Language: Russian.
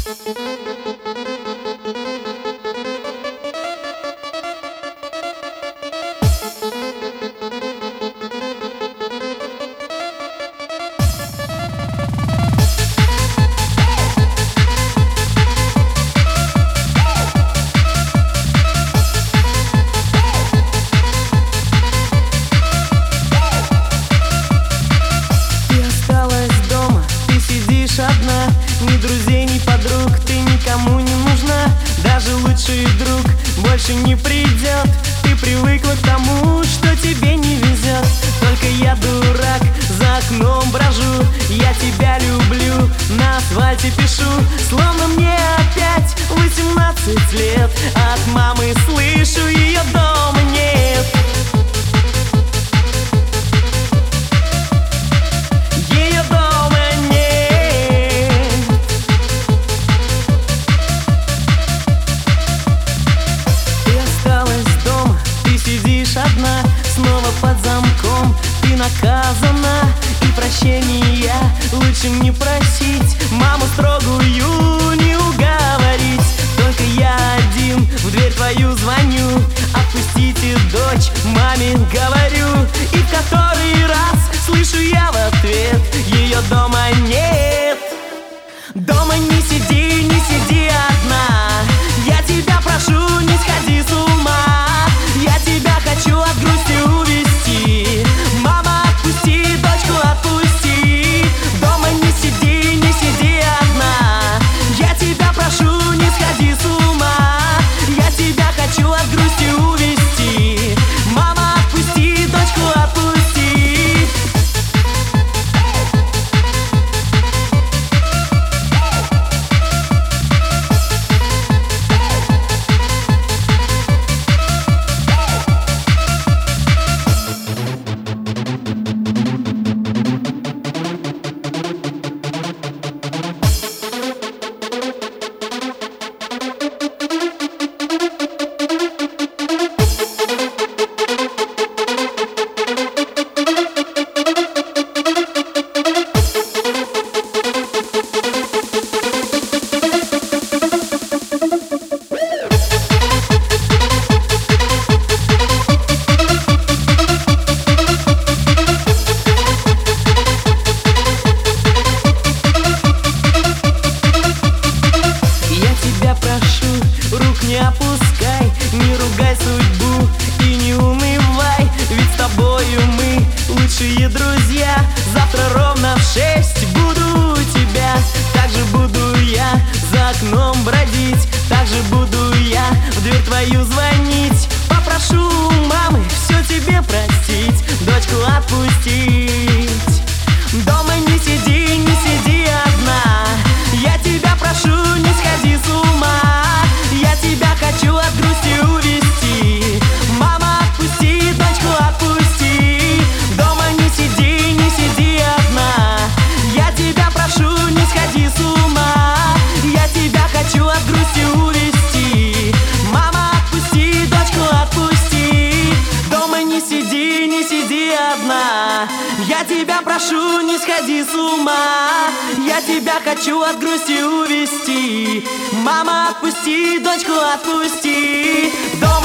Одна, ни друзей, ни подруг, ты никому не нужна. Даже лучший друг больше не придет. Ты привыкла к тому, что тебе не везет. Только я дурак, за окном брожу. Я тебя люблю, на асфальте пишу. Словно мне опять 18 лет. От мамы слышу, ее дома нет. Одна, снова под замком, ты наказана, и прощения лучше не просить. Маму строгую не уговорить. Только я один в дверь твою звоню. Отпустите дочь, маме говорю. И в который раз слышу я в ответ: ее дома нет. Дома не сиди одна. Я тебя прошу, не сходи с ума. Я тебя хочу от грусти увести. Мама, отпусти, дочку отпусти. Дома не сиди одна. Я тебя прошу, не сходи с ума. Я тебя хочу от грусти увести. Мама, отпусти, дочку отпусти. Не опускай, не ругай судьбу и не унывай. Ведь с тобою мы лучшие друзья. Завтра ровно в 6 буду у тебя. Так же буду я за окном бродить. Так же буду я в дверь твою звонить. Попрошу у мамы все тебе простить, дочку отпустить. Дома не сиди одна. Я тебя прошу, не сходи с ума. Я тебя хочу от грусти увести. Мама, отпусти, дочку отпусти. Дома не сиди одна. Я тебя прошу, не сходи с ума. Я тебя хочу от грусти увести. Мама, отпусти, дочку отпусти. Дома не сиди одна. Я тебя прошу, не сходи с ума. Я тебя хочу от грусти увести. Мама, отпусти, дочку отпусти. Дома